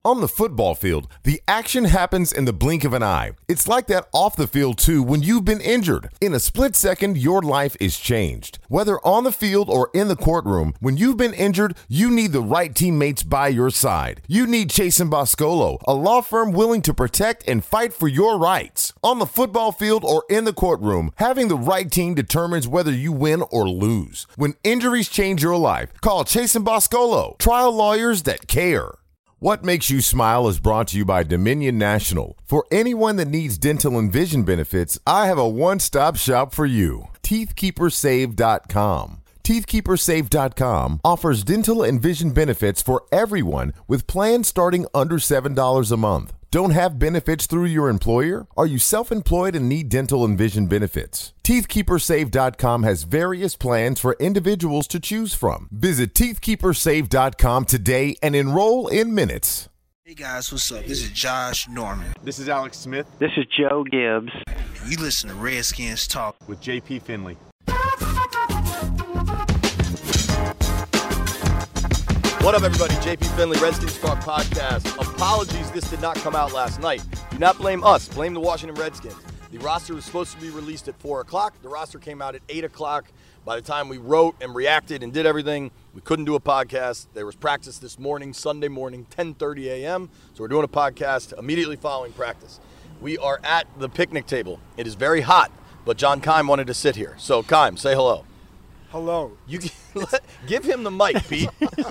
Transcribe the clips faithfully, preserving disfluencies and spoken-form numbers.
On the football field, the action happens in the blink of an eye. It's like that off the field too when you've been injured. In a split second, your life is changed. Whether on the field or in the courtroom, when you've been injured, you need the right teammates by your side. You need Chase and Boscolo, a law firm willing to protect and fight for your rights. On the football field or in the courtroom, having the right team determines whether you win or lose. When injuries change your life, call Chase and Boscolo, trial lawyers that care. What Makes You Smile is brought to you by Dominion National. For anyone that needs dental and vision benefits, I have a one-stop shop for you. teeth keeper save dot com. teeth keeper save dot com offers dental and vision benefits for everyone with plans starting under seven dollars a month. Don't have benefits through your employer? Are you self-employed and need dental and vision benefits? teeth keeper save dot com has various plans for individuals to choose from. Visit teeth keeper save dot com today and enroll in minutes. Hey guys, what's up? This is Josh Norman. This is Alex Smith. This is Joe Gibbs. You listen to Redskins Talk with J P Finley. What up, everybody? J P Finley, Redskins Talk Podcast. Apologies, this did not come out last night. Do not blame us. Blame the Washington Redskins. The roster was supposed to be released at four o'clock. The roster came out at eight o'clock. By the time we wrote and reacted and did everything, we couldn't do a podcast. There was practice this morning, Sunday morning, ten thirty a.m. So we're doing a podcast immediately following practice. We are at the picnic table. It is very hot, but John Keim wanted to sit here. So, Keim, say hello. Hello. You give him the mic, Pete.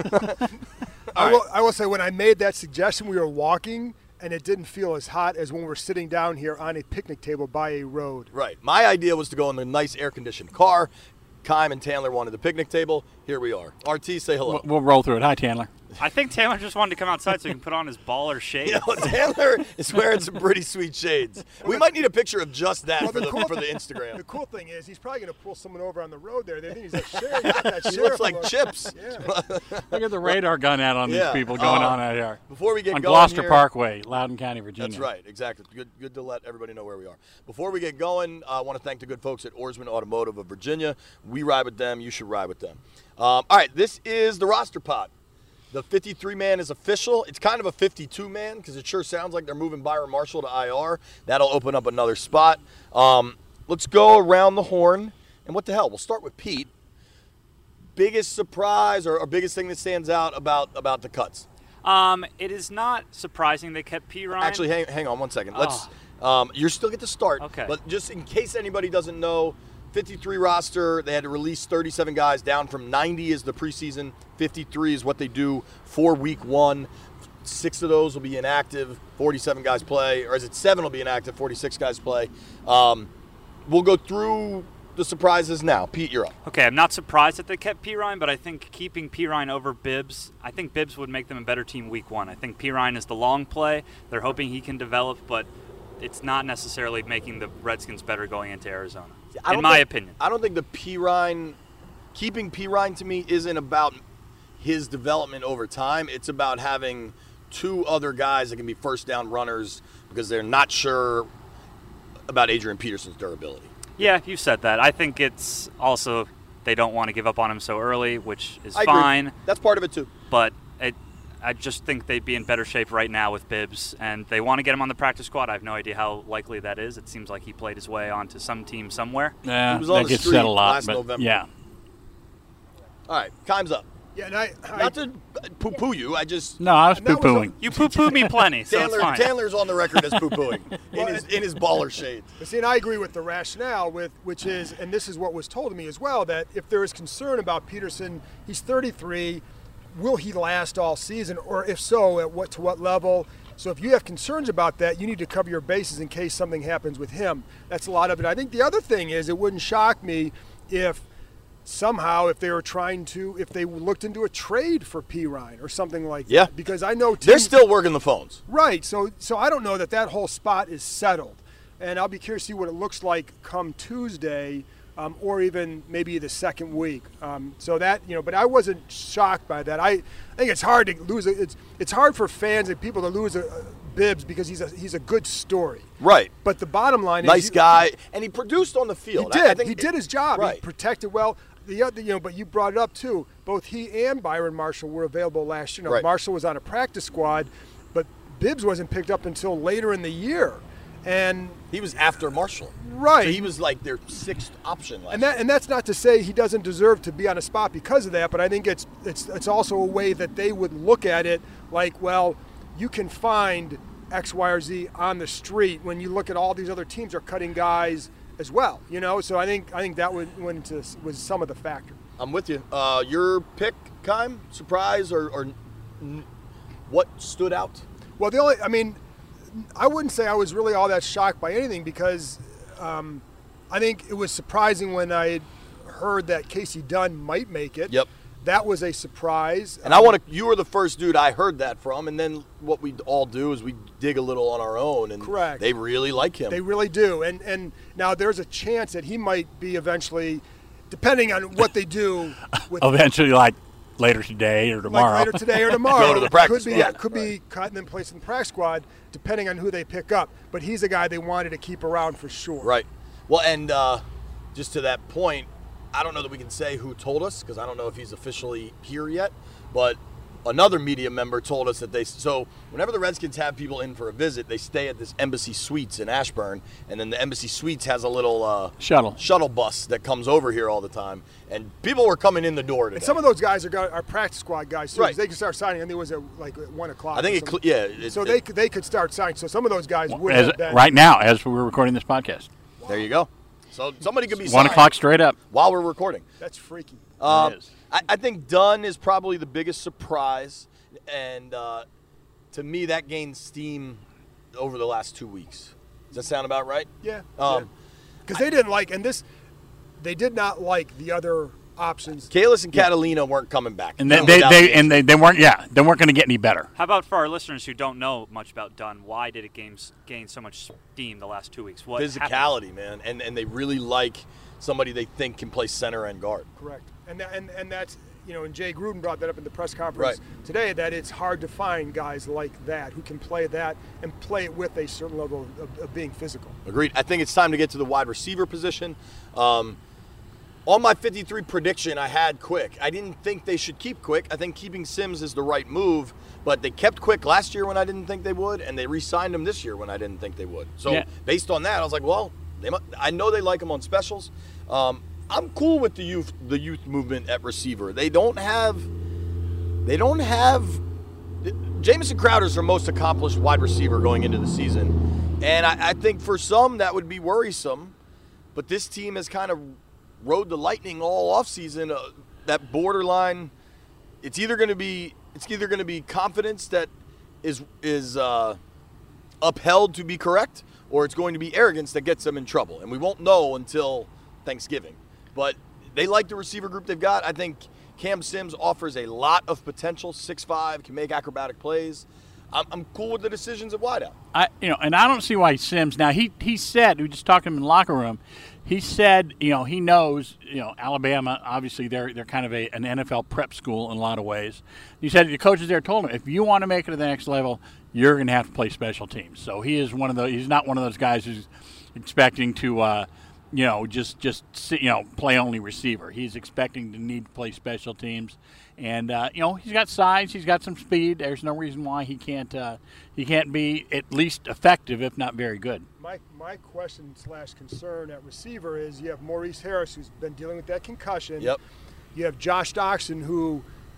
I, will, I will say, when I made that suggestion, we were walking, and it didn't feel as hot as when we're sitting down here on a picnic table by a road. Right. My idea was to go in the nice air-conditioned car. Keim and Tandler wanted the picnic table. Here we are. R T, say hello. We'll, we'll roll through it. Hi, Tandler. I think Taylor just wanted to come outside so he can put on his baller shades. You know, Tandler is wearing some pretty sweet shades. We might need a picture of just that well, for, the, cool, for the Instagram. The cool thing is he's probably going to pull someone over on the road there. They think he's like, sheriff. He's got that he looks like look. Chips. Yeah. Look at the radar gun out on yeah. these people going uh, on out here. Before we get on going Gloucester here, Parkway, Loudoun County, Virginia. That's right, exactly. Good, good to let everybody know where we are. Before we get going, uh, I want to thank the good folks at Oarsman Automotive of Virginia. We ride with them. You should ride with them. Um, all right, this is the roster pod. The fifty-three man is official. It's kind of a fifty-two man because it sure sounds like they're moving Byron Marshall to I R. That'll open up another spot. Um, let's go around the horn. And what the hell? We'll start with Pete. Biggest surprise or, or biggest thing that stands out about, about the cuts? Um, it is not surprising they kept Perine. Actually, hang, hang on one second. Let's. Oh. Um, you still get to start. Okay. But just in case anybody doesn't know, fifty-three roster, they had to release thirty-seven guys down from ninety is the preseason. fifty-three is what they do for week one. Six of those will be inactive. forty-seven guys play. Or is it seven will be inactive, forty-six guys play. Um, we'll go through the surprises now. Pete, you're up. Okay, I'm not surprised that they kept Perine, but I think keeping Perine over Bibbs, I think Bibbs would make them a better team week one. I think Perine is the long play. They're hoping he can develop, but it's not necessarily making the Redskins better going into Arizona. In my think, opinion. I don't think the Perine, keeping Perine to me isn't about his development over time. It's about having two other guys that can be first down runners because they're not sure about Adrian Peterson's durability. Yeah, you said that. I think it's also they don't want to give up on him so early, which is I fine. Agree. That's part of it too. But it, I just think they'd be in better shape right now with Bibbs, and they want to get him on the practice squad. I have no idea how likely that is. It seems like he played his way onto some team somewhere. Yeah, he was on that the gets street said a lot, last but November. Yeah. All right, time's up. Yeah, and I, I Not to poo-poo you, I just... No, I was poo-pooing. You poo-poo me plenty, so Tandler, it's fine. Tandler's on the record as poo-pooing in, his, in his baller shades. But see, and I agree with the rationale, with which is, and this is what was told to me as well, that if there is concern about Peterson, he's thirty-three, will he last all season, or if so, at what to what level? So if you have concerns about that, you need to cover your bases in case something happens with him. That's a lot of it. I think the other thing is, it wouldn't shock me if somehow if they were trying to, if they looked into a trade for Perine or something like yeah. that. Because I know teams, they're still working the phones. Right. So so I don't know that that whole spot is settled. And I'll be curious to see what it looks like come Tuesday um, or even maybe the second week. Um, so that, you know, but I wasn't shocked by that. I, I think it's hard to lose. A, it's it's hard for fans and people to lose a, a Bibbs because he's a he's a good story. Right. But the bottom line nice is. Nice guy. And he produced on the field. He did. I, I think he did his job. Right. He protected well. The other, you know, but you brought it up too. Both he and Byron Marshall were available last year. You know, right. Marshall was on a practice squad, but Bibbs wasn't picked up until later in the year. And he was after Marshall. Right. So he was like their sixth option last and that, and that's not to say he doesn't deserve to be on a spot because of that, but I think it's it's it's also a way that they would look at it like, well, you can find X, Y, or Z on the street when you look at all these other teams are cutting guys as well, you know. So I think I think that would, went into, was some of the factor. I'm with you. Uh, your pick, Keim, surprise or, or n- what stood out? Well, the only I mean. I wouldn't say I was really all that shocked by anything because um, I think it was surprising when I heard that Casey Dunn might make it. Yep. That was a surprise. And um, I want to. You were the first dude I heard that from, and then what we all do is we dig a little on our own, and correct. They really like him. They really do, and and now there's a chance that he might be eventually, depending on what they do. With eventually, like. Later today or tomorrow. Like later today or tomorrow. Go to the practice could be, squad. Yeah, could right. be cut and then placed in the practice squad, depending on who they pick up. But he's a guy they wanted to keep around for sure. Right. Well, and uh, just to that point, I don't know that we can say who told us because I don't know if he's officially here yet. But another media member told us that they. So whenever the Redskins have people in for a visit, they stay at this Embassy Suites in Ashburn, and then the Embassy Suites has a little uh, shuttle shuttle bus that comes over here all the time. And people were coming in the door today. And some of those guys are, got, are practice squad guys too. Right. They can start signing. I think it was at like at one o'clock. I think it, cl- yeah. It, so it, they could, they could start signing. So some of those guys would as, have been. right now as we're recording this podcast. There you go. So somebody could be one o'clock straight up while we're recording. That's freaky. Um, it is. I, I think Dunn is probably the biggest surprise, and uh, to me that gained steam over the last two weeks. Does that sound about right? Yeah. Um, Because they didn't like, and this, they did not like the other options. Kalis and Catalina weren't coming back. And they, No they, doubt. they and they, they weren't yeah they weren't going to get any better. How about for our listeners who don't know much about Dunn? Why did it gain, gain so much steam the last two weeks? What physicality, happened? man, and and they really like somebody they think can play center and guard. Correct. And that, and and that's, you know, and Jay Gruden brought that up in the press conference Right. today, that it's hard to find guys like that who can play that and play it with a certain level of, of being physical. Agreed. I think it's time to get to the wide receiver position. Um, on my fifty-three prediction, I had Quick. I didn't think they should keep Quick. I think keeping Sims is the right move, but they kept Quick last year when I didn't think they would, and they re-signed him this year when I didn't think they would. So Yeah. based on that, I was like, well, they might, I know they like him on specials. Um, I'm cool with the youth, the youth movement at receiver. They don't have, they don't have. Jamison Crowder's their most accomplished wide receiver going into the season, and I, I think for some that would be worrisome. But this team has kind of rode the lightning all offseason. Uh, that borderline, it's either going to be it's either going to be confidence that is is uh, upheld to be correct, or it's going to be arrogance that gets them in trouble. And we won't know until Thanksgiving. But they like the receiver group they've got. I think Cam Sims offers a lot of potential. six five, can make acrobatic plays. I'm, I'm cool with the decisions at wideout. I you know, and I don't see why Sims. Now he he said, we just talked to him in the locker room. He said, you know, he knows, you know, Alabama. Obviously, they're they're kind of a an N F L prep school in a lot of ways. He said the coaches there told him, if you want to make it to the next level, you're going to have to play special teams. So he is one of those. He's not one of those guys who's expecting to, uh, you know, just just sit, you know, play only receiver. He's expecting to need to play special teams. And uh, you know, he's got size, he's got some speed. There's no reason why he can't uh, he can't be at least effective, if not very good. My my question slash concern at receiver is you have Maurice Harris, who's been dealing with that concussion. Yep. You have Josh Doxson, who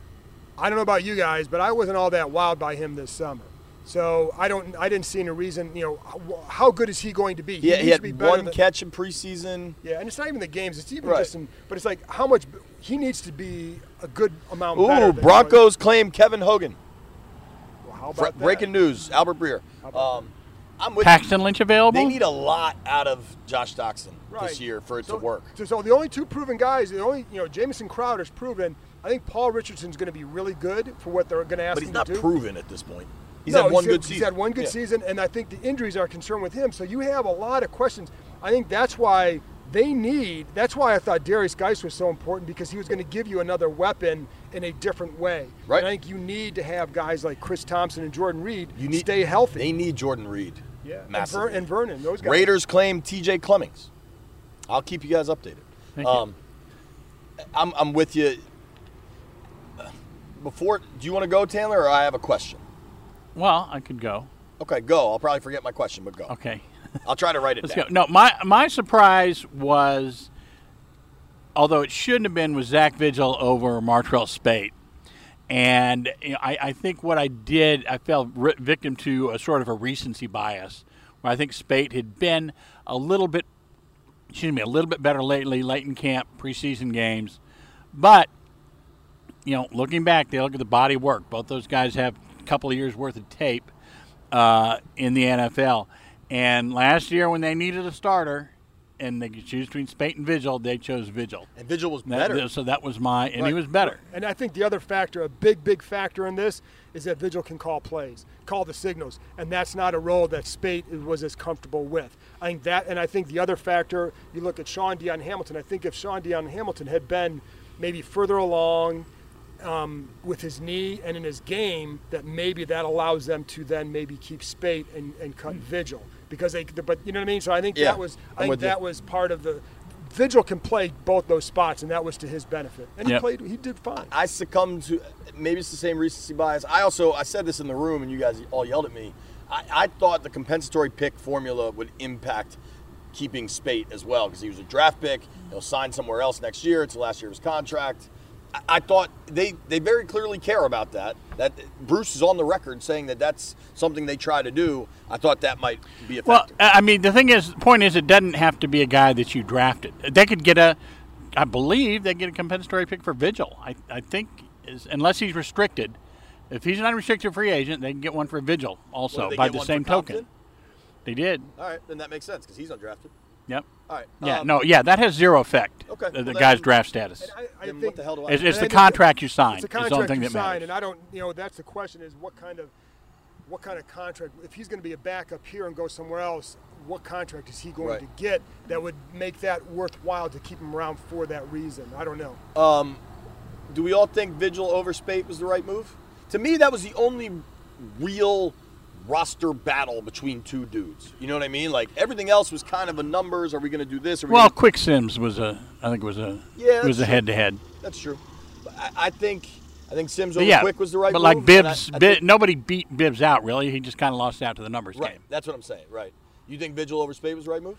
I don't know about you guys, but I wasn't all that wowed by him this summer. So I don't I didn't see any reason. You know, how, how good is he going to be? He, he, needs he had to be better one than, catch in preseason. Yeah, and it's not even the games. It's even Right. just some. But it's like how much he needs to be a good amount Ooh, better. than Broncos claim Kevin Hogan. Well, how Fr- about that? breaking news, Albert Breer. How about Um, I'm with Paxton Lynch available? They need a lot out of Josh Doxson Right. this year for it so, to work. So, so the only two proven guys, the only you know, Jamison Crowder's proven. I think Paul Richardson's going to be really good for what they're going to ask But he's him not to do. proven at this point. He's no, had one he's good had, season. He's had one good Yeah. season, and I think the injuries are a concern with him. So you have a lot of questions. I think that's why they need. That's why I thought Darius Geis was so important, because he was going to give you another weapon in a different way. Right. And I think you need to have guys like Chris Thompson and Jordan Reed You need, stay healthy. They need Jordan Reed. yeah, and, massively. Ver, and Vernon, those guys. Raiders claim T J Clemmings. I'll keep you guys updated. Thank you. um, I'm, I'm with you. Before, do you want to go, Taylor, or I have a question? Well, I could go. Okay, go. I'll probably forget my question, but go. Okay. I'll try to write it Let's down. go. No, my my surprise was, although it shouldn't have been, was Zach Vigil over Martrell Spate. And you know, I, I think what I did, I fell ri- victim to a sort of a recency bias, where I think Spate had been a little bit, excuse me, a little bit better lately, late in camp, preseason games. But, you know, looking back, they look at the body of work. Both those guys have a couple of years' worth of tape uh, in the N F L. And last year when they needed a starter and they could choose between Spate and Vigil, they chose Vigil. And Vigil was That- better. so that was my, and Right. he was better. And I think the other factor, a big, big factor in this, is that Vigil can call plays, call the signals, and that's not a role that Spate was as comfortable with. I think that, and I think the other factor, you look at Sean Dion Hamilton. I think if Sean Dion Hamilton had been maybe further along um, with his knee and in his game, that maybe that allows them to then maybe keep Spate and, and cut Vigil because they. But you know what I mean. So I think Yeah, that was, I'm I think with you. that was part of the. Vigil can play both those spots, and that was to his benefit. And he Yep. played. He did fine. I succumbed to maybe it's the same recency bias. I also I said this in the room and you guys all yelled at me. I, I thought the compensatory pick formula would impact keeping Spate as well because he was a draft pick. He'll sign somewhere else next year. It's the last year of his contract. I, I thought they they very clearly care about that. That Bruce is on the record saying that that's something they try to do. I thought that might be a Well, factor. I mean, the thing is, the point is, it doesn't have to be a guy that you drafted. They could get a, I believe they get a compensatory pick for Vigil. I, I think, is, unless he's restricted. If he's an unrestricted free agent, they can get one for Vigil What, also did they by get the one same for token. Compton? They did. All right, then that makes sense because he's undrafted. Yep. All right. Yeah. um, no. Yeah. That has zero effect. Okay, The, the well, guy's then- draft status. And I, I Then think what the hell do I? It's, it's and the I think contract you sign. It's a It's the only contract thing you that sign, matters. and I don't. You know, that's the question: is what kind of, what kind of contract? If he's going to be a backup here and go somewhere else, what contract is he going Right. to get that would make that worthwhile to keep him around for that reason? I don't know. Um, do we all think Vigil over Spate was the right move? To me, that was the only real roster battle between two dudes. You know what I mean? Like everything else was kind of a numbers. Are we going to do this? Are we Well, gonna... Quick Sims was a, I think was a, Yeah, was that's a true. head-to-head. That's true. But I, I think I think Sims But over yeah, Quick was the right but move. like and Bibbs, I- I Bi- think- nobody beat Bibbs out really. He just kind of lost out to the numbers right. game. That's what I'm saying. Right. You think Vigil over Spate was the right move?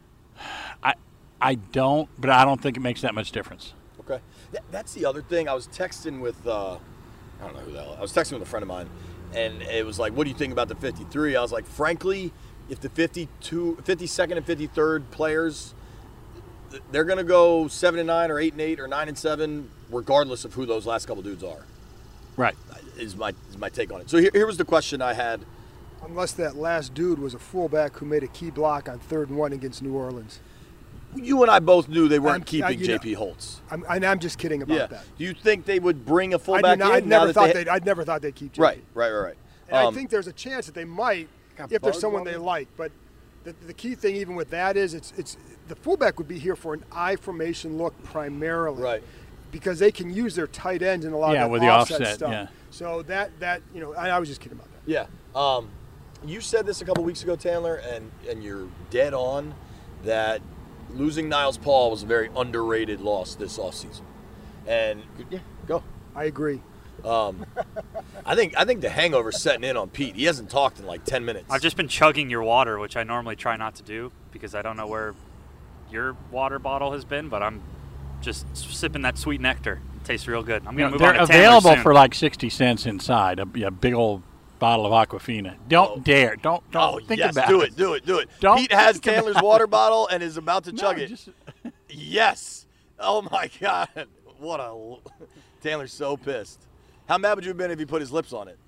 I, I don't, but I don't think it makes that much difference. Okay. Th- that's the other thing. I was texting with, uh, I don't know who the hell. I was texting with a friend of mine, and it was like, what do you think about the fifty-three? I was like, frankly, if the fifty-two, fifty-second and fifty-third players, th- they're going to go seven and nine or eight and eight or nine and seven, regardless of who those last couple dudes are, Right. is my, is my take on it. So here, here was the question I had. Unless that last dude was a fullback who made a key block on third and one against New Orleans. You and I both knew they weren't I'm- keeping I- you J know- P Holtz. I'm, and I'm just kidding about Yeah. that. Do you think they would bring a I fullback did not, I in now never that thought they they'd. I never thought they'd keep J P. Right, right, right, right. And Um, I think there's a chance that they might Got if there's bugged someone while they we- like. But the, the key thing, even with that, is it's it's the fullback would be here for an I formation look primarily, Right. Because they can use their tight ends in a lot Yeah, of with that the offset, offset, stuff. yeah. So that that you know, I, I was just kidding about that. Yeah. Um, you said this a couple weeks ago, Taylor, and, and you're dead on that losing Niles Paul was a very underrated loss this offseason. And yeah, go. I agree. Um, I think I think the hangover's setting in on Pete. He hasn't talked in like ten minutes. I've just been chugging your water, which I normally try not to do because I don't know where your water bottle has been, but I'm just sipping that sweet nectar. It tastes real good. I'm going to move They're on to Taylor available soon. for like sixty cents inside. A, a big old bottle of Aquafina. Don't Oh. dare. Don't don't Oh, think yes, about do it. it, do it, do it. Don't Pete has think Taylor's about water it. bottle and is about to No, chug it. just- Yes. Oh my God. What a Taylor's so pissed. How mad would you have been if he put his lips on it?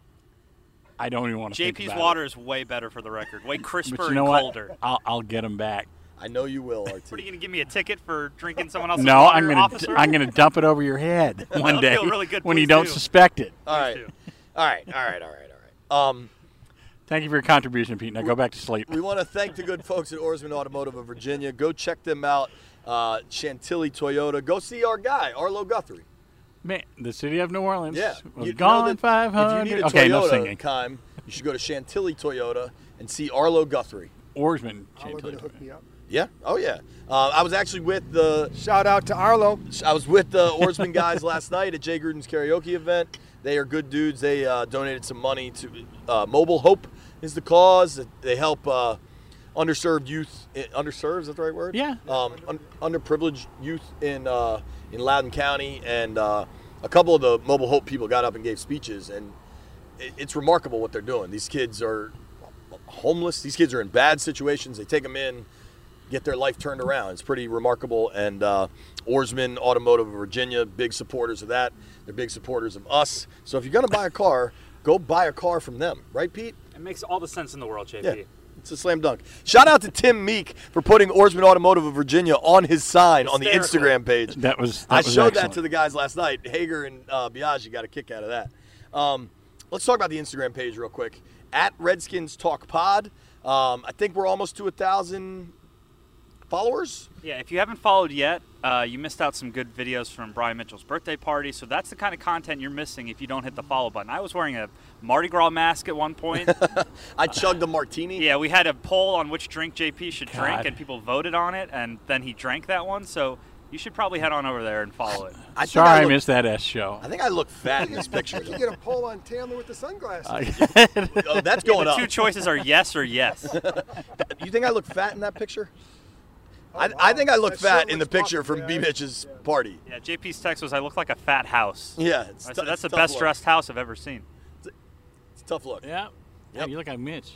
I don't even want to think J P's about water it. is way better for the record. Way crisper But you know and what? colder. I'll, I'll get them back. I know you will, R T. What, are you going to give me a ticket for drinking someone else's No, water, I'm gonna officer? I'm gonna dump it over your head one That'll day feel really good. when you Please don't do. suspect it. All right. do. All right. All right. All right. All right. Um, Thank you for your contribution, Pete. Now go back to sleep. we want to thank the good folks at Oarsman Automotive of Virginia. Go check them out. Uh, Chantilly Toyota. Go see our guy, Arlo Guthrie. Man, the city of New Orleans. Yeah. was You know gone that five If you hundred. need a Okay, no Toyota, singing. Kime, you should go to Chantilly Toyota and see Arlo Guthrie. Oarsman. All are Chantilly. going to hook me up. Yeah. Oh, yeah. Uh, I was actually with the Shout out to Arlo. I was with the Oarsman guys last night at Jay Gruden's karaoke event. They are good dudes. They uh, donated some money to uh, Mobile Hope is the cause. They help uh, underserved youth. Underserved, is that the right word? Yeah. Um, un- underprivileged youth in uh, in Loudoun County, and uh, a couple of the Mobile Hope people got up and gave speeches, and it, it's remarkable what they're doing. These kids are homeless. These kids are in bad situations. They take them in, get their life turned around. It's pretty remarkable. And uh, Oarsman Automotive of Virginia, big supporters of that. They're big supporters of us. So if you're going to buy a car, go buy a car from them. Right, Pete? It makes all the sense in the world, J P. Yeah. It's a slam dunk. Shout out to Tim Meek for putting Oarsman Automotive of Virginia on his sign on the Hysterical. Instagram page. That was that I was showed excellent. that to the guys last night. Hager and uh, Biaggi got a kick out of that. Um, let's talk about the Instagram page real quick. At Redskins Talk Pod. Um, I think we're almost to a thousand followers. Yeah, if you haven't followed yet, uh, you missed out some good videos from Brian Mitchell's birthday party. So that's the kind of content you're missing if you don't hit the follow button. I was wearing a Mardi Gras mask at one point. I chugged a martini. Yeah, we had a poll on which drink J P should drink, God. and people voted on it, and then he drank that one. So you should probably head on over there and follow it. I think Sorry, I, look, missed that S show. I think I look fat in this picture. You get a poll on Taylor with the sunglasses. Oh, that's going The up. two choices are yes or yes. You think I look fat in that picture? I, wow. I think I look That fat shirt in the looks picture puffy, from yeah. B. Mitch's party. Yeah, J P's text was, I look like a fat house. Yeah, it's, I t- said, that's it's the tough best look. dressed house I've ever seen. It's a tough look. Yeah. Yep. Hey, you look like Mitch.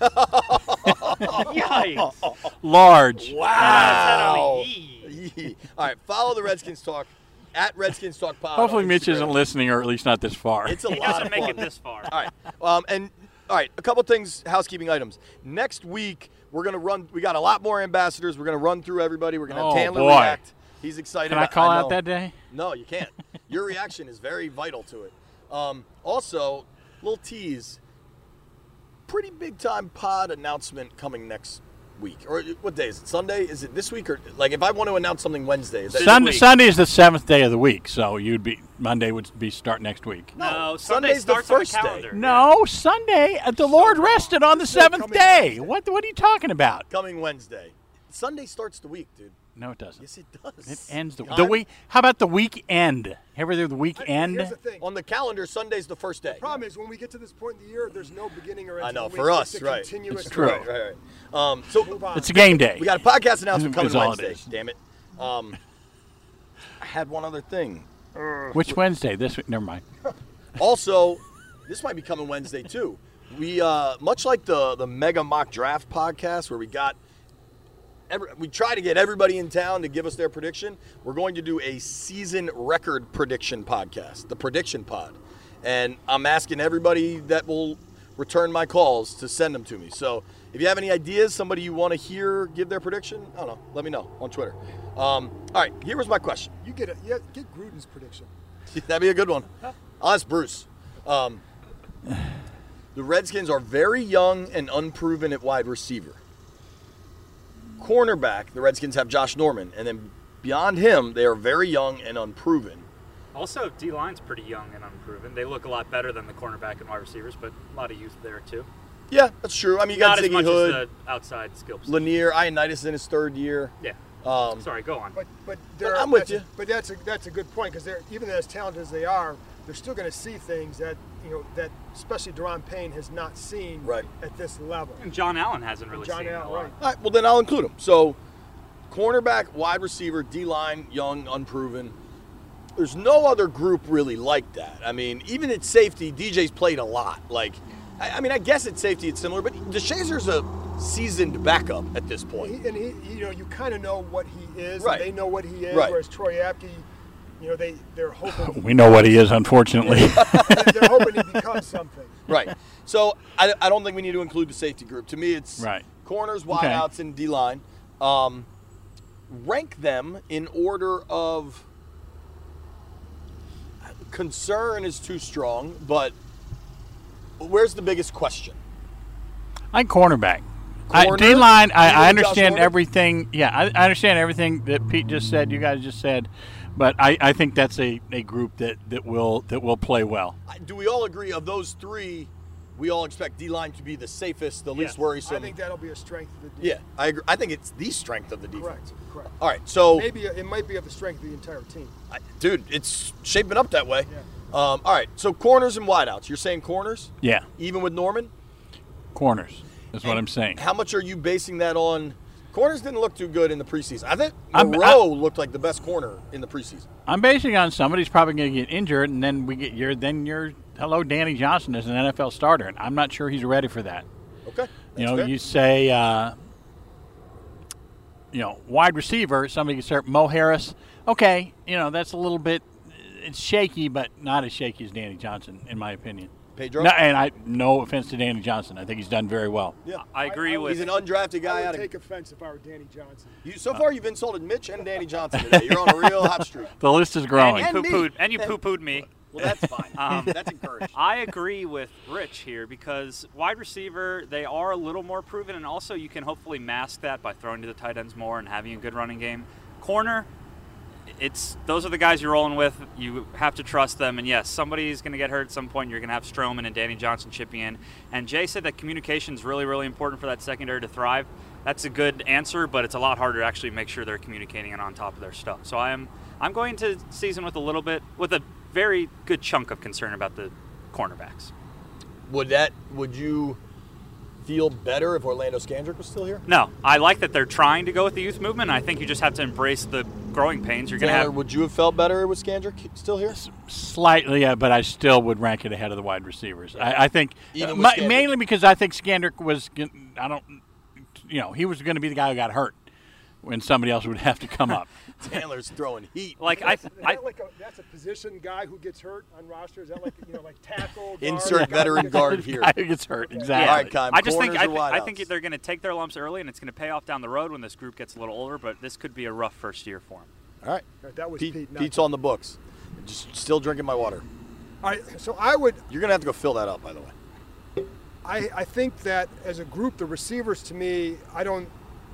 Yikes. Large. Wow. Yee. All right, follow the Redskins Talk at Redskins Talk Pod. Hopefully on Mitch Instagram. isn't listening, or at least not this far. It's a He lot doesn't of make fun. it this far. All right, um, and all right, a couple things, housekeeping items. Next week we're gonna run. We got a lot more ambassadors. We're gonna run through everybody. We're gonna have Oh, Taylor boy. react. He's excited. Can I call know. out that day? No, you can't. Your reaction is very vital to it. Um, also, little tease. Pretty big time pod announcement coming next week. Or what day is it? Sunday? Is it this week or like if I want to announce something Wednesday? Is that Sunday, week. Sunday is the seventh day of the week, so you'd be Monday would be start next week. No, Sunday Sunday's the starts first on day. the calendar. No, Sunday. uh, The Lord rested on the seventh coming day. Wednesday. What? What are you talking about? coming Wednesday? Sunday starts the week, dude. No, it doesn't. Yes, it does. It ends the, God. the week. How about the weekend? Ever there the weekend? Here's the thing. On the calendar, Sunday's the first day. The problem is when we get to this point in the year, there's no beginning or end. I to the know, week. for us, It's a right. continuous It's true. thing. Right, right, right. Um, so Move on. It's a game day. we got a podcast announcement coming Is all it Wednesday. is. Damn it. Um, I had one other thing. Which Wednesday? This week? Never mind. Also, this might be coming Wednesday too. We uh, much like the the Mega Mock Draft podcast where we got every, we try to get everybody in town to give us their prediction. We're going to do a season record prediction podcast, the Prediction Pod, and I'm asking everybody that will return my calls to send them to me. So if you have any ideas, somebody you want to hear give their prediction, I don't know, let me know on Twitter. Um, all right, here was my question. You get a, yeah, get Gruden's prediction. That'd be a good one. I'll ask Bruce. Um, the Redskins are very young and unproven at wide receiver. Cornerback, the Redskins have Josh Norman, and then beyond him, they are very young and unproven. Also, D-line's pretty young and unproven. They look a lot better than the cornerback and wide receivers, but a lot of youth there too. Yeah, that's true. I mean, you got Not as Ziggy much Hood, as the outside skill position. Lanier, Ioannidis in his third year. Yeah. Um, Sorry, go on. But but they're, I'm with that's you. A, but that's a that's a good point because they're even as talented as they are, they're still going to see things that you know that especially Deron Payne has not seen Right. at this level. And John Allen hasn't really John seen Allen, a lot. right. all right, well, then I'll include them. So, cornerback, wide receiver, D-line, young, unproven. There's no other group really like that. I mean, even at safety, D J's played a lot. Like, I, I mean, I guess at safety it's similar, but DeShazer's a seasoned backup at this point. He, and he, he, you know, you kind of know what he is. Right. And they know what he is. Right. Whereas Troy Apke, you know, they they're hoping We know what he is, unfortunately. they're hoping he becomes something. Right. So I, I don't think we need to include the safety group. To me, it's Right. corners, Okay. wideouts, and D-line. Um, rank them in order of concern is too strong, but where's the biggest question? I cornerback. I, Corner? D-line, You I, I and Josh understand Norman? everything. Yeah, I, I understand everything that Pete just said, you guys just said, but I, I think that's a, a group that, that will that will play well. Do we all agree of those three, we all expect D-line to be the safest, the least Yes. worrisome. I think that'll be a strength of the defense. Yeah, I agree. I think it's the strength of the defense. Correct. Correct. All right, so Maybe it might be of the strength of the entire team. I, dude, it's shaping up that way. Yeah. Um, all right, so corners and wideouts. You're saying corners, Yeah, even with Norman? corners is what And I'm saying. How much are you basing that on? Corners didn't look too good in the preseason. I think I'm- Moreau looked like the best corner in the preseason. I'm basing it on somebody's probably going to get injured, and then we get your then you're hello Danny Johnson is an N F L starter, and I'm not sure he's ready for that. Okay. You know, fair. you say, uh, you know, wide receiver, somebody can start Mo Harris. Okay, you know that's a little bit, it's shaky, but not as shaky as Danny Johnson, in my opinion. Pedro? No, and I no offense to Danny Johnson, I think he's done very well. Yeah. I agree I- I with. He's an undrafted guy I out would of take offense if I were Danny Johnson. you. So far, you've insulted Mitch and Danny Johnson today. You're on a real hot streak. The list is and growing. you And me. poo-pooed, and you poo-pooed me. Well, that's fine. Um, that's encouraged. I agree with Rich here because wide receiver, they are a little more proven, and also you can hopefully mask that by throwing to the tight ends more and having a good running game. Corner, it's those are the guys you're rolling with. You have to trust them, and yes, somebody's going to get hurt at some point. You're going to have Stroman and Danny Johnson chipping in. And Jay said that communication is really, really important for that secondary to thrive. That's a good answer, but it's a lot harder to actually make sure they're communicating and on top of their stuff. So I am I'm going to season with a little bit with a very good chunk of concern about the cornerbacks. Would that? Would you feel better if Orlando Scandrick was still here? No, I like that they're trying to go with the youth movement. I think you just have to embrace the growing pains. You're going to Taylor, have. would you have felt better with Scandrick still here? Slightly, yeah, but I still would rank it ahead of the wide receivers. I, I think Even uh, with ma- Scandrick? mainly because I think Scandrick was, gon- I don't, you know, he was going to be the guy who got hurt when somebody else would have to come up. Taylor's throwing heat. Like I, Is that I, like a, that's a position guy who gets hurt on roster? Is that like you know like tackle? guard, Insert guy who veteran gets guard hurt? here. Guy who gets hurt, exactly. yeah, All right, Kyle, I just think corners I, or thi- I wideouts? think they're going to take their lumps early, and it's going to pay off down the road when this group gets a little older. But this could be a rough first year for them. All right. Right, that was Pete, Pete. not Pete's Pete. on the books. Just still drinking my water. All right, so I would You're gonna have to go fill that up, by the way. I, I think that as a group, the receivers to me, I don't.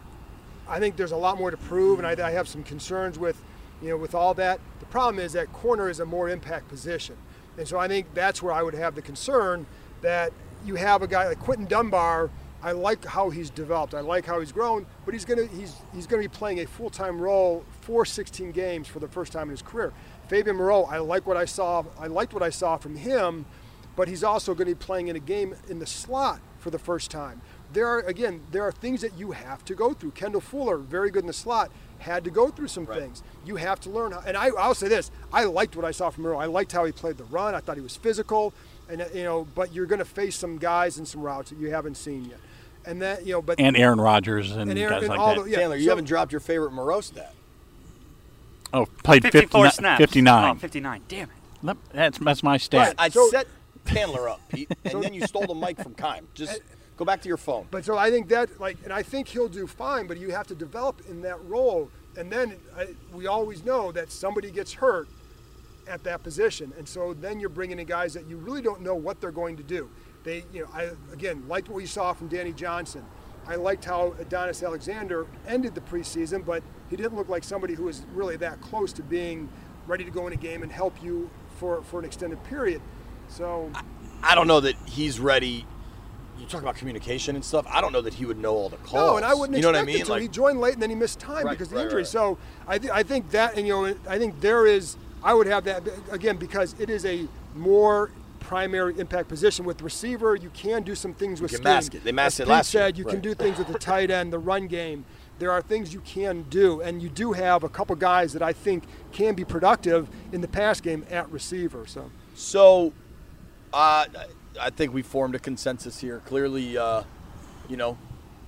I think there's a lot more to prove, and I, I have some concerns with, you know, with all that. The problem is that corner is a more impact position, and so I think that's where I would have the concern that you have a guy like Quentin Dunbar. I like how he's developed. I like how he's grown, but he's gonna he's he's gonna be playing a full-time role for sixteen games for the first time in his career. Fabian Moreau, I like what I saw. I liked what I saw from him, but he's also going to be playing in a game in the slot for the first time. There are, again, there are things that you have to go through. Kendall Fuller, very good in the slot, had to go through some Right. things. You have to learn how, and I, I'll say this, I liked what I saw from Moreau. I liked how he played the run. I thought he was physical, and uh, you know, but you're going to face some guys and some routes that you haven't seen yet. And that, you know, but And Aaron Rodgers and, And Aaron- guys and like all that. the- yeah, Taylor, you so- haven't dropped your favorite Moreau stat. Oh, played fifty-four fifty, snaps. fifty-nine. Oh, fifty-nine. Damn it. Yep, That's that's my stat. I So- set Chandler up, Pete, and then you stole the mic from Kime. Just go back to your phone. But so I think that, like, and I think he'll do fine, but you have to develop in that role. And then I, we always know that somebody gets hurt at that position. And so then you're bringing in guys that you really don't know what they're going to do. They, you know, I, again, liked what we saw from Danny Johnson. I liked how Adonis Alexander ended the preseason, but he didn't look like somebody who was really that close to being ready to go in a game and help you for, for an extended period. So I don't know that he's ready. You talk about communication and stuff. I don't know that he would know all the calls. no, and I wouldn't You know what I expect mean? it to. Like, He joined late and then he missed time Right, because of the right, injury. right. So I, th- I think that, and you know, I think there is. I would have that again because it is a more primary impact position with receiver. You can do some things with can scheme. mask it. They masked As it Pete last year. said, you can Right. do things with the tight end, the run game. There are things you can do, and you do have a couple guys that I think can be productive in the pass game at receiver. So So, uh, I think we formed a consensus here. Clearly, uh, you know,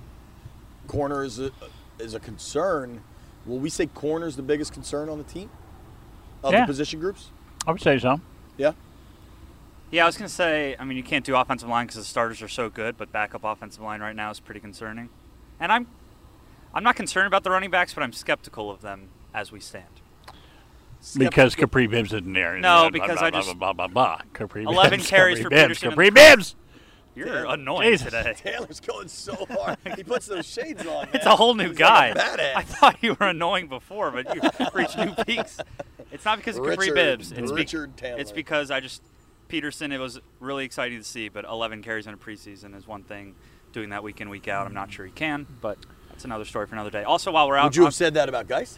corner is a, is a concern. Will we say corner is the biggest concern on the team of Yeah. the position groups? I would say so. Yeah. Yeah, I was going to say, I mean, you can't do offensive line because the starters are so good, but backup offensive line right now is pretty concerning. And I'm I'm not concerned about the running backs, but I'm skeptical of them as we stand. Because Capri Bibbs isn't there. No, Blah, because blah, I blah, just- blah, blah, blah, blah. Capri eleven Bibbs, carries Capri for Bibbs, Peterson Capri and- Bibbs. You're annoying Jesus. today. Taylor's going so hard. He puts those shades on. It's man. a whole new He's guy. Like a badass. I thought you were annoying before, but you reached new peaks. It's not because of Capri Richard- Bibbs. It's, be- Richard Taylor. it's because I just Peterson, it was really exciting to see, but eleven carries in a preseason is one thing. Doing that week in, week out, I'm not sure he can, but that's another story for another day. Also, while we're out, Would you have said that about Geis?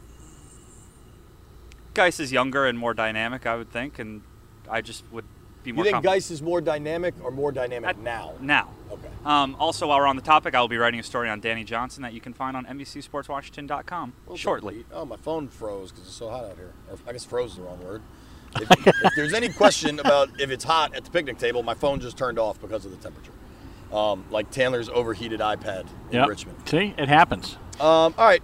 Geis is younger and more dynamic, I would think, and I just would be You more think confident. Geis is more dynamic or more dynamic At- now? Now. Okay. Um, also, while we're on the topic, I will be writing a story on Danny Johnson that you can find on N B C Sports Washington dot com Well, shortly. Oh, my phone froze because it's so hot out here. Or I guess froze is the wrong word. If, if there's any question about if it's hot at the picnic table, my phone just turned off because of the temperature. Um, like Taylor's overheated iPad in Yep. Richmond. See, it happens. Um, all right.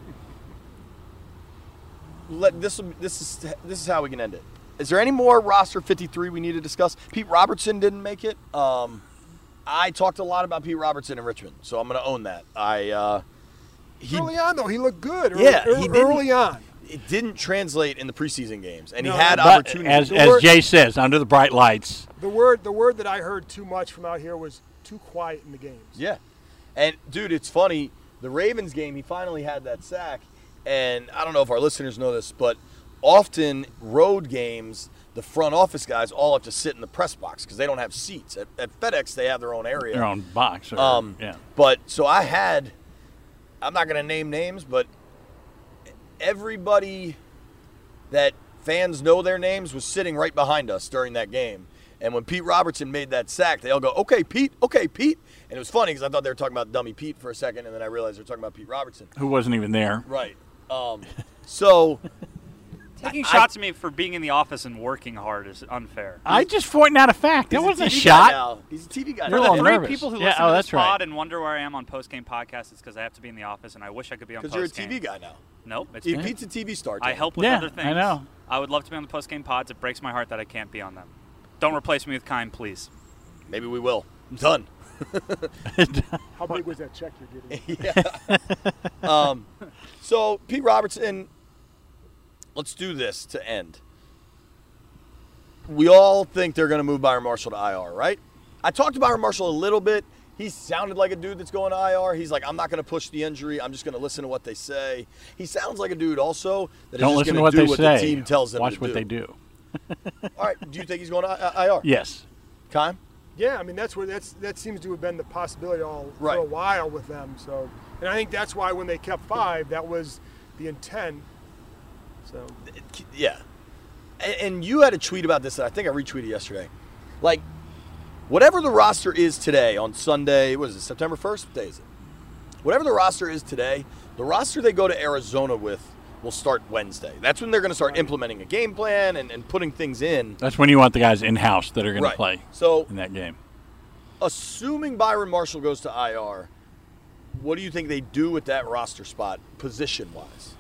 Let this this is this is how we can end it. Is there any more roster fifty-three we need to discuss? Pete Robertson didn't make it. Um, I talked a lot about Pete Robertson in Richmond, so I'm going to own that. I uh, he Early on, though, he looked good. Early, Yeah, ear- he didn't- early on. it didn't translate in the preseason games, and No, he had but But opportunities. as, The as word- Jay says, under the bright lights. The word, the word that I heard too much from out here was too quiet in the games. Yeah. And, dude, it's funny. The Ravens game, he finally had that sack. And I don't know if our listeners know this, but often road games, the front office guys all have to sit in the press box because they don't have seats. At, at FedEx, they have their own area. Their own box. Or, Um, yeah. But so I had, I'm not going to name names, but everybody that fans know their names was sitting right behind us during that game. And when Pete Robertson made that sack, they all go, okay, Pete, okay, Pete. And it was funny because I thought they were talking about Dummy Pete for a second, and then I realized they were talking about Pete Robertson. Who wasn't even there. Right. Um, so Taking I- shots at me for being in the office and working hard is unfair. I just pointing out a fact. That he's wasn't a, T V guy shot. now. He's a T V guy You're For a now. the little three nervous. people who Yeah, listen oh, to that's this right. pod and wonder where I am on post-game podcasts, it's because I have to be in the office, and I wish I could be on Because post-game. you're a T V guy now. Nope. It's He- Pete's a T V star. I Tony. help with Yeah, other I things. know. I would love to be on the post-game pods. It breaks my heart that I can't be on them. Don't replace me with Kime, please. Maybe we will. Done. How big was that check you're getting? yeah. um, so Pete Robertson, let's do this to end. We all think they're going to move Byron Marshall to I R, right? I talked to Byron Marshall a little bit. He sounded like a dude that's going to I R. He's like, I'm not going to push the injury. I'm just going to listen to what they say. He sounds like a dude also that Don't is listen just to going what to they do what say. the team tells them Watch to what do. they do. All right. Do you think he's going to I- IR? Yes. Kime? Yeah, I mean that's where that's that seems to have been the possibility all Right. for a while with them. So, and I think that's why when they kept five, that was the intent. So Yeah. And, and you had a tweet about this that I think I retweeted yesterday. Like, whatever the roster is today on Sunday, what is it, September first? What day is it? Whatever the roster is today, the roster they go to Arizona with will start Wednesday. That's when they're going to start implementing a game plan and, and putting things in. That's when you want the guys in-house that are going Right. to play So, in that game. assuming Byron Marshall goes to I R, what do you think they do with that roster spot position-wise?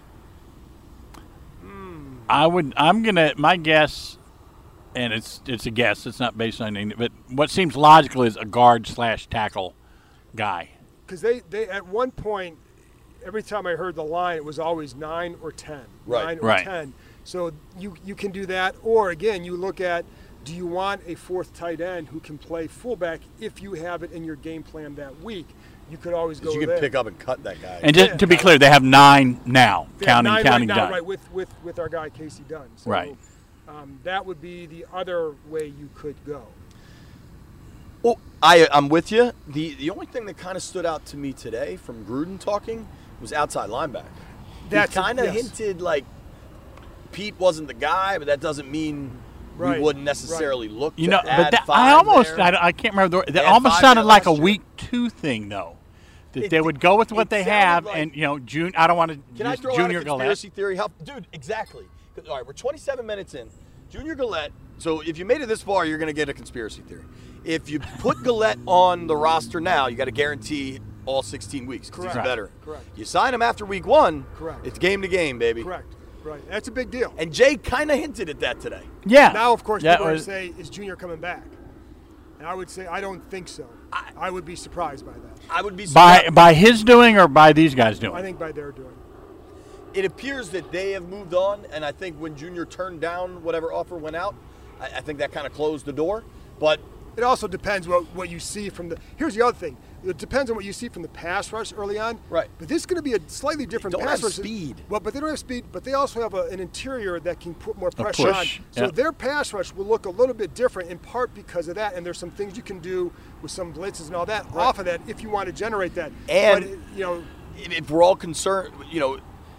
I would. I'm gonna. My guess, and it's it's a guess. It's not based on anything. But what seems logical is a guard slash tackle guy. because they, they at one point, every time I heard the line, it was always nine or ten. Right. Nine or Right. ten. So you you can do that, or again, you look at, do you want a fourth tight end who can play fullback if you have it in your game plan that week? You could always go Because you there. can pick up and cut that guy. And just Yeah. to be clear, they have nine now, They have counting nine counting right now, Dunn. right, with, with, with our guy Casey Dunn. So, Right. Um, that would be the other way you could go. Well, I, I'm with you. The the only thing that kind of stood out to me today from Gruden talking was outside linebacker. That's he a- kind of yes. hinted like Pete wasn't the guy, but that doesn't mean Right, we wouldn't necessarily look You to know, add but that, five I almost, there. I, I can't remember. The, They that had almost five sounded there like a last year. week two thing, though. That It they did- would go with what it they sounded have, like- and you know, June. I don't want to Can I use throw Junior out a Galette. conspiracy theory? How, dude, exactly. 'Cause, all right, we're twenty-seven minutes in. Junior Galette. So if you made it this far, you're going to get a conspiracy theory. If you put Galette on the roster now, you got to guarantee all sixteen weeks because he's Correct. a veteran. Correct. You sign him after week one. Correct. It's game to game, baby. Correct. Right. That's a big deal. And Jay kind of hinted at that today. Yeah. Now, of course, Yeah, people are going was- to say, is Junior coming back? And I would say, I don't think so. I, I would be surprised by that. I would be by surprised. by his doing or by these guys doing. I think by their doing. It appears that they have moved on, and I think when Junior turned down whatever offer went out, I, I think that kind of closed the door. But It also depends what, what you see from the. Here's the other thing. It depends on what you see from the pass rush early on. Right. But this is going to be a slightly different They don't pass have rush. speed. Well, but they don't have speed. But they also have a, an interior that can put more pressure push, on. So yeah. their pass rush will look a little bit different, in part because of that. And there's some things you can do with some blitzes and all that Right. off of that if you want to generate that. And but, you know, if we're all concerned, you know,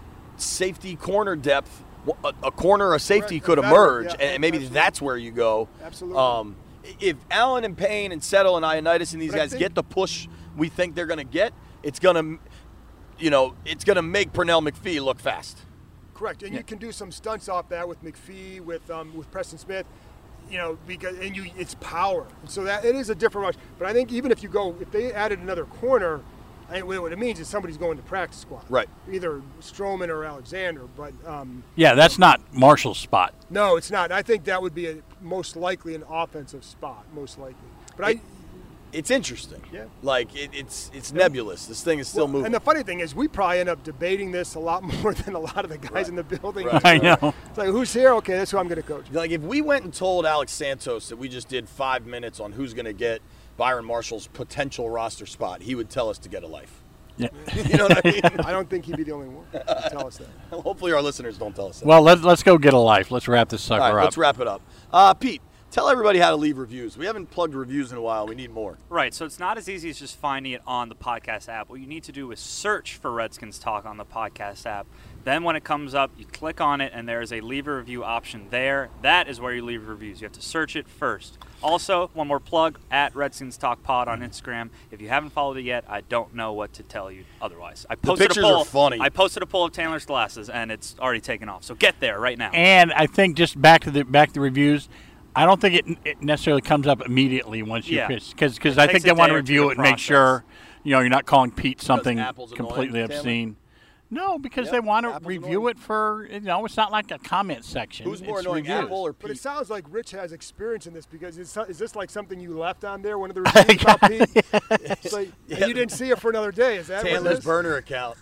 safety corner depth, a, a corner, a safety Correct. could Better, emerge, yeah, and maybe absolutely. that's where you go. Absolutely. Um, if Allen and Payne and Settle and Ioannidis and these But I guys think- get the push we think they're going to get, it's going to, you know, it's going to make Pernell McPhee look fast. correct. And you can do some stunts off that with McPhee, with um, with Preston Smith. You know, because and you it's power. And so that it is a different rush. But I think even if you go, if they added another corner, I think what it means is somebody's going to practice squad. Right. Either Stroman or Alexander. But um, Yeah, that's not Marshall's spot. no, it's not. I think that would be a, most likely an offensive spot, most likely. But It- I. It's interesting. Yeah. Like, it, it's it's nebulous. This thing is still Well, moving. and the funny thing is, we probably end up debating this a lot more than a lot of the guys Right. in the building. Right. I know. It's like, who's here? Okay, that's who I'm going to coach. Like, if we went and told Alex Santos that we just did five minutes on who's going to get Byron Marshall's potential roster spot, he would tell us to get a life. Yeah. You know what I mean? I don't think he'd be the only one to tell us that. Hopefully our listeners don't tell us that. Well, let's let's go get a life. Let's wrap this sucker All right, up. let's wrap it up. Uh, Pete, tell everybody how to leave reviews. We haven't plugged reviews in a while. We need more. Right, so it's not as easy as just finding it on the podcast app. What you need to do is search for Redskins Talk on the podcast app. Then when it comes up, you click on it, and there is a leave a review option there. That is where you leave reviews. You have to search it first. Also, one more plug, at Redskins Talk Pod on Instagram. If you haven't followed it yet, I don't know what to tell you otherwise. I posted pictures a poll. are funny. I posted a poll of Taylor's glasses, and it's already taken off. So get there right now. And I think just back to the back to the reviews, I don't think it, it necessarily comes up immediately once you Yeah. pitch because It I takes think they a want day to or two review to it and make process. sure you know you're not calling Pete something Apple's annoying, completely Taylor? obscene. No, because Yep, they want to Apple's review annoying. it for you know it's not like a comment section. Who's more It's annoying, reviews. Apple or But it Pete? sounds like Rich has experience in this because it's, is this like something you left on there, one of the reviews about Pete? It's like, and you didn't see it for another day. Is that what it Tandler's is? burner account.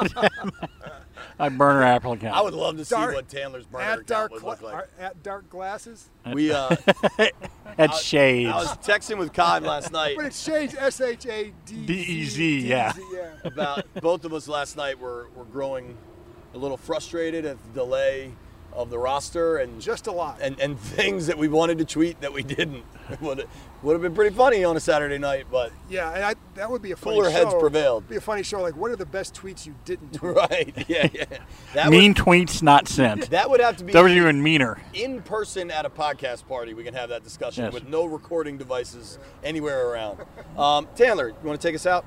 I burn her Apple account. I would love to see Dark- what Tandler's burner At account dark, would gla- look like. are- at dark glasses. We uh, That's shades. I was texting with Kai last night But it's changed S H A D D E Z, yeah. yeah. about both of us last night were, were growing a little frustrated at the delay of the roster and Just a lot. and, and things that we wanted to tweet that we didn't. would would have been pretty funny on a Saturday night, but Yeah, and I, that would be a funny Cooler show. heads prevailed. Be a funny show. Like, what are the best tweets you didn't tweet? right, yeah, yeah. That Mean would, tweets not sent. that would have to be That was even meaner. in person at a podcast party. We can have that discussion Yes. with no recording devices anywhere around. Um, Taylor, you want to take us out?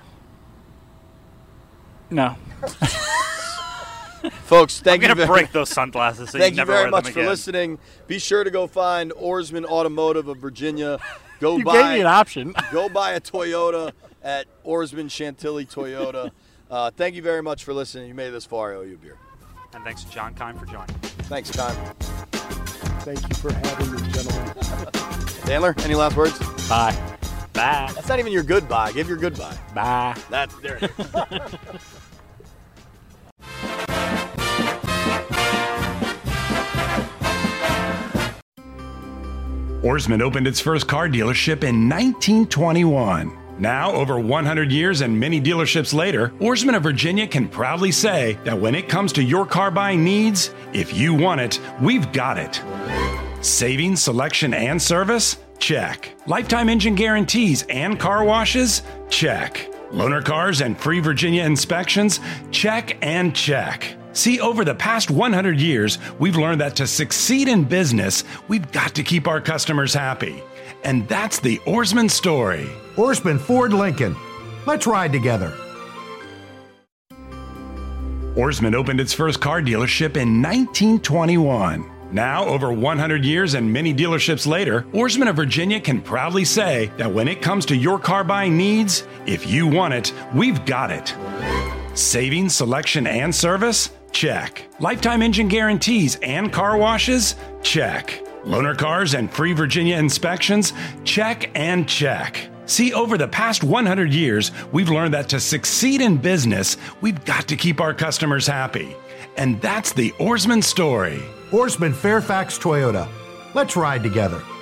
No. Folks, thank I'm you going to very break those sunglasses so Thank you you never very wear much them for again. listening. Be sure to go find Oarsman Automotive of Virginia. Go You buy gave me an option. go buy a Toyota at Oarsman Chantilly Toyota. Uh, thank you very much for listening. You made it this far. I owe you a beer. And thanks to John Kine for joining. Thanks, Con. Thank you for having me, gentlemen. Taylor, any last words? Bye. Bye. That's not even your goodbye. Give your goodbye. Bye. That there it is. Oarsman opened its first car dealership in nineteen twenty-one. Now, over one hundred years and many dealerships later, Oarsman of Virginia can proudly say that when it comes to your car buying needs, if you want it, we've got it. Savings, selection, and service? Check. Lifetime engine guarantees and car washes? Check. Loaner cars and free Virginia inspections? Check and check. See, over the past one hundred years, we've learned that to succeed in business, we've got to keep our customers happy. And that's the Oarsman story. Oarsman Ford Lincoln. Let's ride together. Oarsman opened its first car dealership in nineteen twenty-one. Now, over one hundred years and many dealerships later, Oarsman of Virginia can proudly say that when it comes to your car buying needs, if you want it, we've got it. Savings, selection, and service? Check. Lifetime engine guarantees and car washes? Check. Loaner cars and free Virginia inspections? Check and check. See, over the past one hundred years, we've learned that to succeed in business, we've got to keep our customers happy. And that's the Oarsman story. Oarsman Fairfax Toyota. Let's ride together.